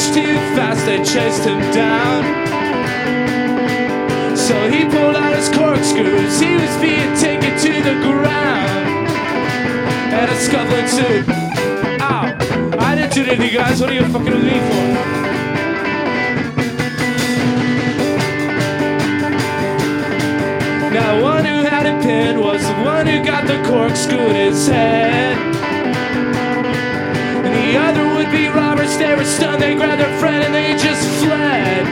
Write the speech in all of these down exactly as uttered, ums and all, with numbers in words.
much too fast, they chased him down. So he pulled out his corkscrews, he was being taken to the ground. And a scuffling suit. Ow! I didn't do anything, guys. What are you fucking with me for? Now, one who had it pinned was the one who got the corkscrew in his head. And the other would-be robbers, they were stunned. They grabbed their friend and they just fled.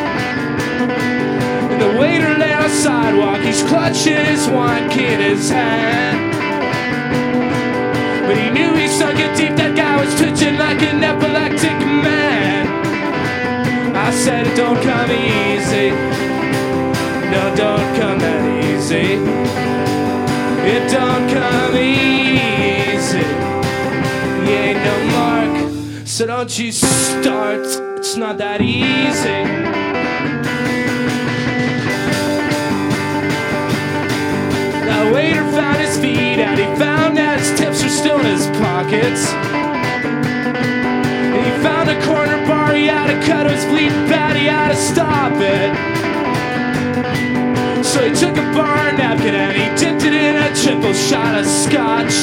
And the waiter lay on the sidewalk. He's clutching his wine key in his hand. But he knew he sunk it deep, that guy was twitching like an epileptic man. I said, don't come easy. No, don't come that easy. It don't come easy. You ain't no mark, so don't you start. It's not that easy. The waiter found his feet and he found that his tips were still in his pockets. And he found a corner bar, he had to cut his bleeding bad, he had to stop it. So he took a bar napkin and he dipped it in a triple shot of scotch.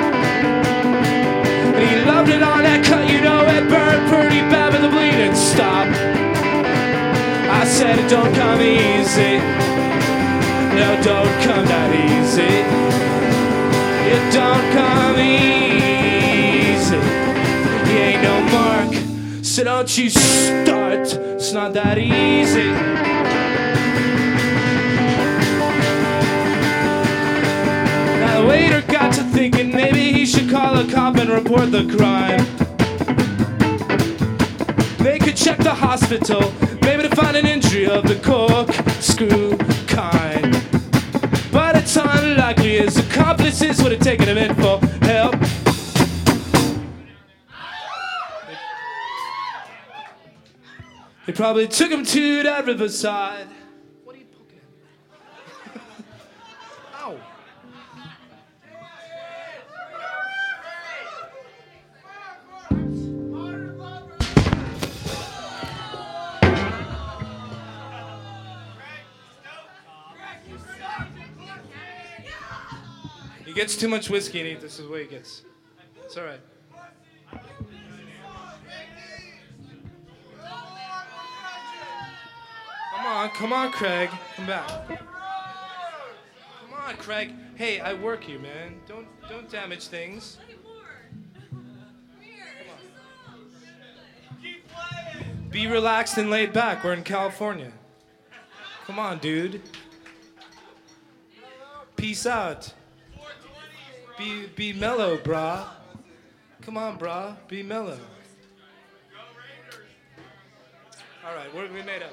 And he loved it on that cut, you know it burned pretty bad, but the bleeding stopped. I said it don't come easy. No, don't come that easy. It don't come easy. You ain't no mark, so don't you start. It's not that easy. Now the waiter got to thinking maybe he should call a cop and report the crime. They could check the hospital, maybe to find an injury of the corkscrew kind. But it's unlikely his accomplices would have taken him in for help. They probably took him to that riverside. What are you poking at? Ow. He gets too much whiskey and eat. This is the way he gets. It's all right. Come on, come on, Craig. Come back. Come on, Craig. Hey, I work here, man. Don't don't damage things. Be relaxed and laid back. We're in California. Come on, dude. Peace out. Be be mellow, brah. Come on, brah. Be mellow. All right, what have we made up?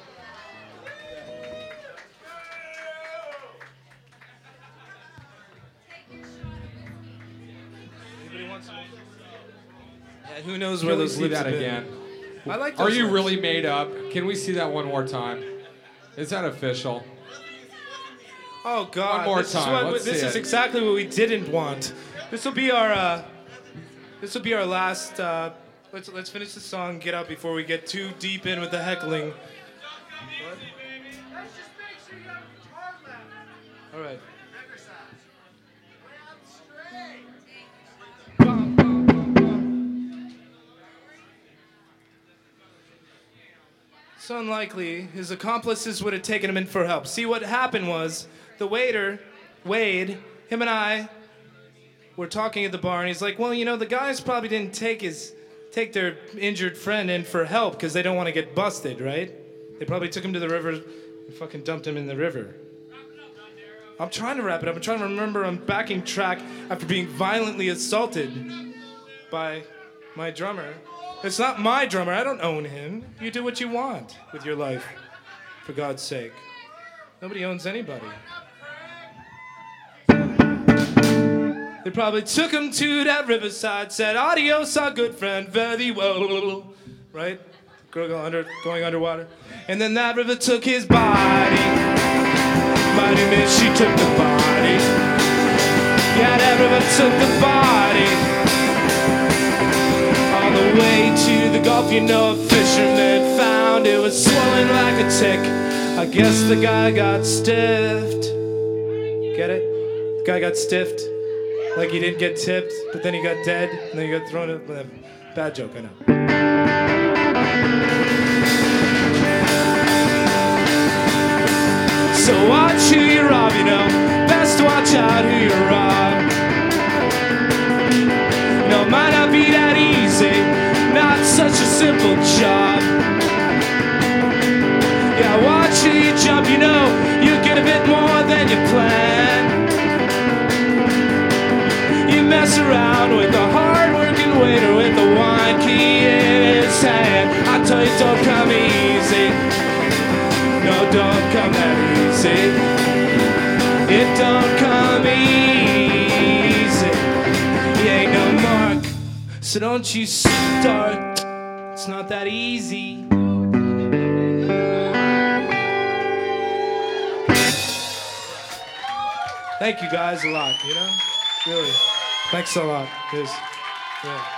Anybody want some? Yeah, who knows where Can we those see lips that have been. again? I like Are those you lips. really made up? Can we see that one more time? Is that official? Oh God! One more this time. Is what, Let's this see is it. exactly what we didn't want. This will be our. Uh, this will be our last. Uh, let's let's finish the song. Get out before we get too deep in with the heckling. What? All right. It's unlikely his accomplices would have taken him in for help. See, what happened was the waiter, Wade, him and I were talking at the bar, and he's like, well, you know, the guys probably didn't take his take their injured friend in for help because they don't want to get busted, right? They probably took him to the river and fucking dumped him in the river. I'm trying to wrap it up. I'm trying to remember I'm backing track after being violently assaulted by my drummer. It's not my drummer. I don't own him. You do what you want with your life, for God's sake. Nobody owns anybody. They probably took him to that riverside, said, adios, our good friend, very well. Right? Girl go under, going underwater. And then that river took his body. Mighty miss, she took the body. Yeah, that river took the body. On the way to the Gulf, you know, a fish measurement found it was swollen like a tick. I guess the guy got stiffed. Get it? The guy got stiffed. Like he didn't get tipped, but then he got dead, and then he got thrown up. Bad joke, I know. So watch who you rob, you know. Best watch out who you rob. No, it might not be that easy. Not such a simple job. Yeah, watch who you jump, you know. You get a bit more than you plan. You mess around with a hard-working waiter with a wine key in his hand. I tell you, don't come easy. No, don't come that easy. It don't come easy. You ain't no mark, so don't you start. It's not that easy. Thank you guys a lot, you know? Really. Thanks a lot. It was, yeah.